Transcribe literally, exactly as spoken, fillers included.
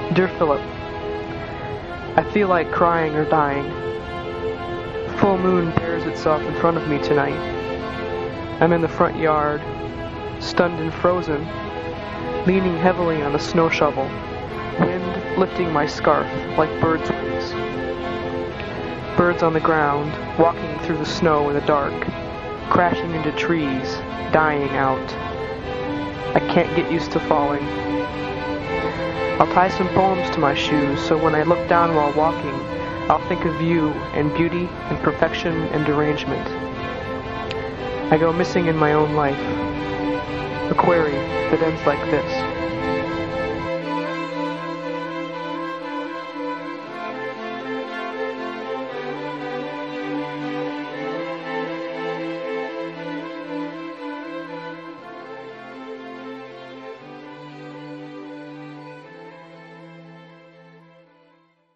Dear Philip, I feel like crying or dying. The full moon bears itself in front of me tonight. I'm in the front yard, stunned and frozen, leaning heavily on a snow shovel, wind lifting my scarf like birds' wings. Birds on the ground, walking through the snow in the dark, crashing into trees, dying out. I can't get used to falling. I'll tie some poems to my shoes so when I look down while walking, I'll think of you and beauty and perfection and derangement. I go missing in my own life. A query that ends like this.